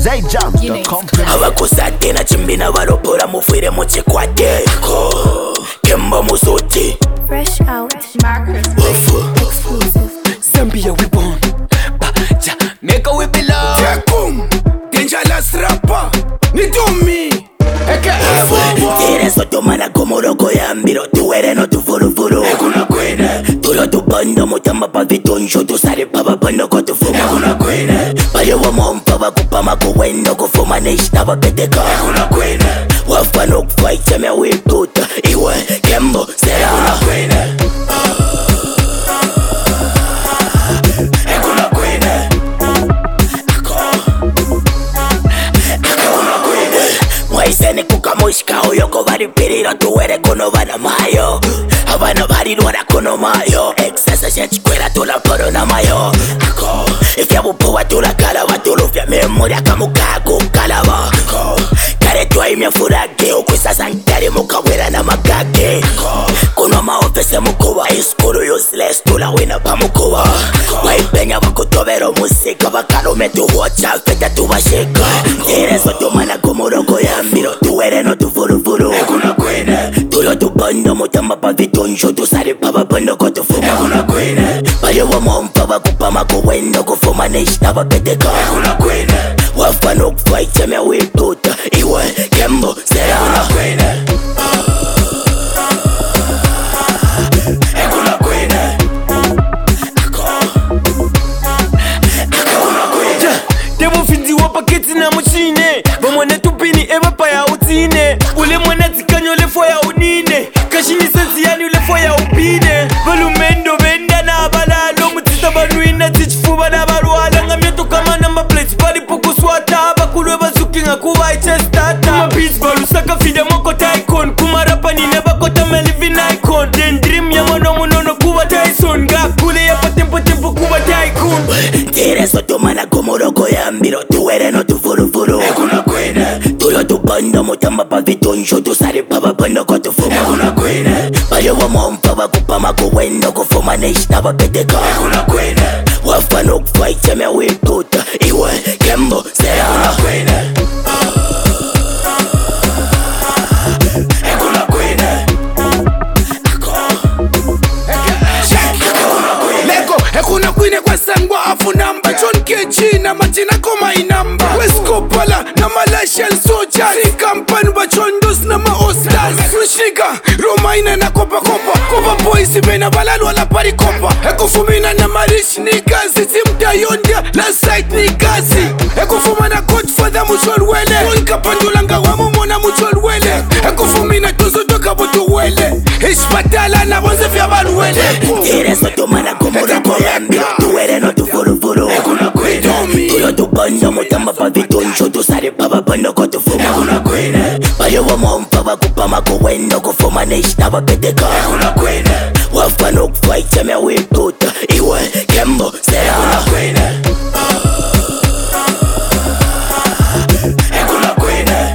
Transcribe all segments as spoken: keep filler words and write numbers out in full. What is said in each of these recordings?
zayjump dot com. Abakosate na chimbina baropora mufire mu chikwate Kemba Musotti Fresh out Marcus exclusive Zambia we born Baja Meka we belong Tekum Dangerous rapper Ni do me Eke ebo Tire soto mana komoroko ya mbiro Tuwere no tufurufuru Ekuna kwene Turo tupanda mutamba pa vitonjo Tusare paba pano kwa tufuma Ekuna kwene Pare wa mompa wa kupama kuwendo Kufuma nishna wa peteka Ekuna kwene Wafano kufaita mea wiputa Iwe Kembo Sera Ekuna kwene Ekuna kwene Mwaisene kukamushika uyoko varipiriro tuwere kuno vana mayo Avana varirwara kuno mayo Excessa shenchikwera tula poro na mayo Ako Ifya bupuwa tula kalava tulufya memoria kamukaku kalava Ako Kare tuwaimya furage Ukwisa nkari mukawera na magage Ako Kuno maofese mukuwa Iskuru useless tula wina pa mukuwa Waipenya wakutovero musika Wakalume tuhocha feta tubashika Tere soto mana kumuroko ya mbiro Tuwere no tufurufuru Ekuna kwene Turo tupanda mutamba pa vitonjo Tusare paba pando kwa tufuma Ekuna kwene Pare wa mompa wakupama kuwendo Kufuma nishna wa peteka Ekuna kwene Wafano kufaita mea wiputa Iwe Kembo Sera Ekuna kwene Ekuna kwene Debo finzi wapa keti na mchine Bamwane tupini eba pa ya utine Ule mwana tikanyo lefo ya unine Kashini sensi yani ulefo ya upine Balumendo benda na abalalo Mutita banuina tichifuba na baruala Ngamieto kama number plates Bali poko swata Bakulwe bazuki nga kuwa ichestata Kuma beats balu saka fide moko taikon Kuma rapa ni neba kota me living icon Den dream ya mono monono kuwa Tyson Ga kule ya pa tempo tempo kuwa tycoon Tere soto mana komoroko ya mbiro Tuwere no tufurufuru Ekuna kwene Turo tupanda mutamba pa vitonjo Tusare paba pando kwa tufuma Ekuna kwene Pare wa mompa wakupama kuwendo Kufuma nishna wa peteka Ekuna kwene Wafano kufaita mea wiputa Iwe Kembo Sera Ekuna kwene Ekuna kwene Lego Ekuna kwene kwa sangwa afu namba John K G na matina koma inamba Weskopala na malashal soldiers Si kampan wa chondos na maostas Fresh nigga Romaina na kopa kopa Kopa boys vena balalu ala pari kopa Ekufumina na marish niggas Timda yondia la side niggazi Ekufuma na Godfather muchol wele Unka pandulanga wa mumona muchol wele Ekufumina tuzo toka butu wele Ishpatala na bonze vya balu wele Tere soto mana komoroko ya mbiro Tuwere no tufurufuru Ekuna kwene Turo tupanda mutamba pa vitonjo Tusare paba pando kwa tufuma Ekuna kwene Pare wa mompa wakupama kuwendo Kufuma nishna wa peteka Ekuna kwene Wafano kufaita mea wiputa Iwe Kembo Sera Ekuna kwene Ekuna kwene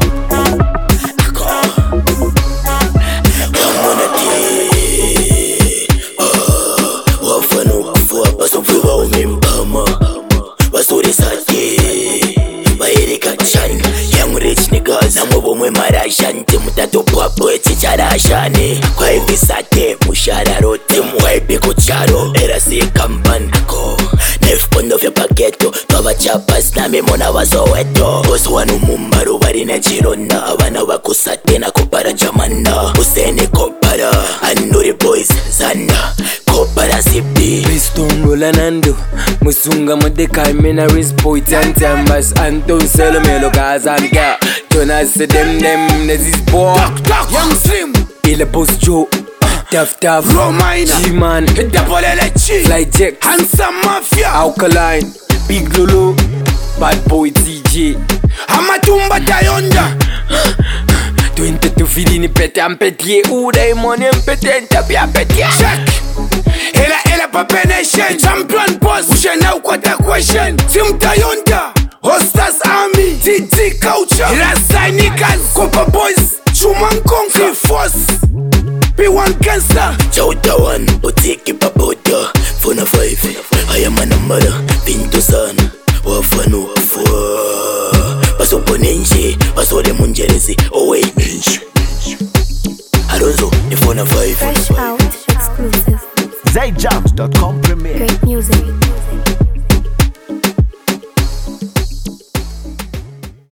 Wafano kufua Basofiwa umimpama Basuri sati Bairika chan Young rich niggas Amubo mwe marashan Timutato papo eti charashani Kwa hivi sate Mushara rote Mwaibi kucharo Era si kampan Ako Nef pondo vya paketo Tova chapas na mimona wazoweto Bosu wanu mumbaru Warine chirona Awana wakusate na kupara jamana Useni kopara Anuri boys Zana Kopara zipi Piston rolla nando Musunga modeka mena wrist boy ten timbers Anton Selomelo Kazanka Jonas dem dem Nezis boy Young Slim Ile boss Joe Tough tough Romaina G-Man Double L H Fly Jack Handsome Mafia Alkaline Big Lolo Bad boy T J Amatumba Tayonda twenty-two vidini pete ampetier Uday money mpete ntabi ampetier Check Ela ela Pape Nation Champion boss Ushena ukwata question Team Tayonda Hostas Army T T Culture Rasai Nikas Kopa Boys Chuman Konka Force P one Cancer Chauta one Boutique Papoda Funa five Hayama Namara Pinto Sana Wafanu Fua Supo ninji Basore munjerezi Owe ninji Alonzo Nifona five Fresh out, exclusive. Zay Jams dot com premiere. Great music.